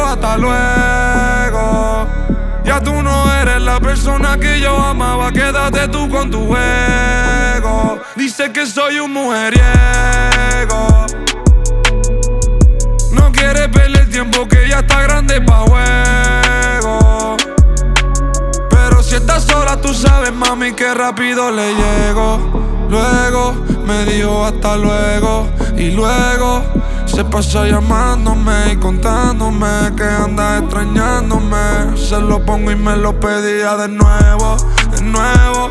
hasta luego. Ya tú no eres la persona que yo amaba, quédate tú con tu ego. Dice que soy un mujeriego. No quiere perder tiempo, que ya está grande pa' juego. Pero si estás sola, tú sabes, mami, que rápido le llego. Luego me dijo hasta luego. Y luego se pasa llamándome y contándome que anda extrañándome. Se lo pongo y me lo pedía de nuevo, de nuevo.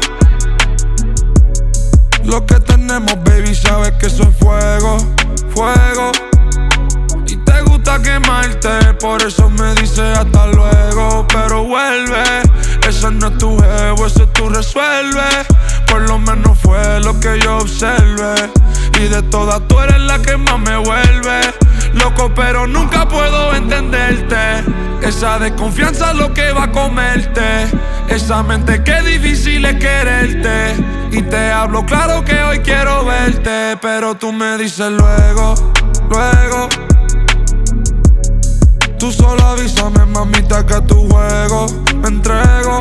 Lo que tenemos, baby, sabes que eso es fuego, fuego. Y te gusta quemarte, por eso me dices hasta luego. Pero vuelve, eso no es tu jevo, eso tú resuelves. Por lo menos fue lo que yo observé. Y de todas tú eres la que más me vuelve loco, pero nunca puedo entenderte. Esa desconfianza es lo que va a comerte. Esa mente que difícil es quererte. Y te hablo claro que hoy quiero verte, pero tú me dices luego, luego. Tú solo avísame, mamita, que a tu juego me entrego.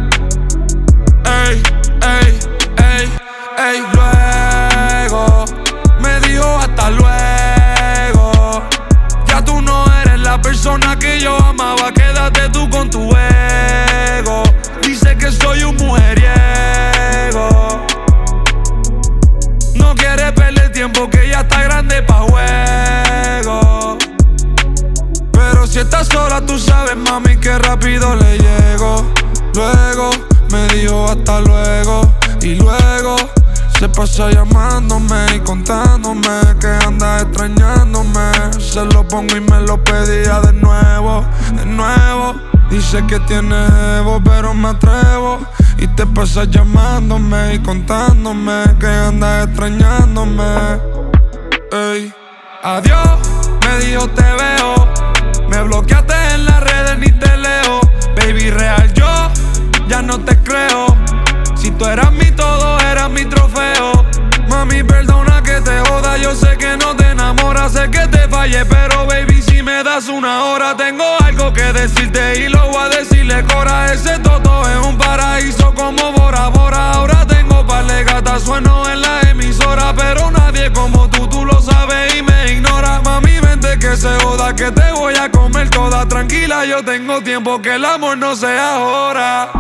Ey, ey, ey, ey, luego me dijo hasta luego. Ya tú no eres la persona que yo amaba, quédate tú con tu ego. Dice que soy un mujeriego. No quiere perder tiempo, que ya está grande pa' juego. Pero si estás sola, tú sabes, mami, que rápido le llego. Luego me dijo hasta luego. Y luego se pasa llamándome y contándome que anda extrañándome. Se lo pongo y me lo pedía de nuevo, de nuevo. Dice que tiene ego, pero me atrevo. Y te pasas llamándome y contándome que anda extrañándome. Ey. Adiós, me dijo te veo. Me bloqueaste en las redes, ni te leo. Baby, real yo ya no te creo. Si tú eras mi todo, eras mi trofeo. Mami, perdona que te joda, yo sé que no te enamoras, sé que te fallé, pero baby, si me das una hora, tengo algo que decirte y lo voy a decirle cora. Ese toto es un paraíso como Bora Bora. Ahora tengo par de gatas, sueno en la emisora, pero nadie como tú lo sabes y me ignora. Mami, vente que se joda, que te voy a comer toda. Tranquila, yo tengo tiempo, que el amor no sea ahora.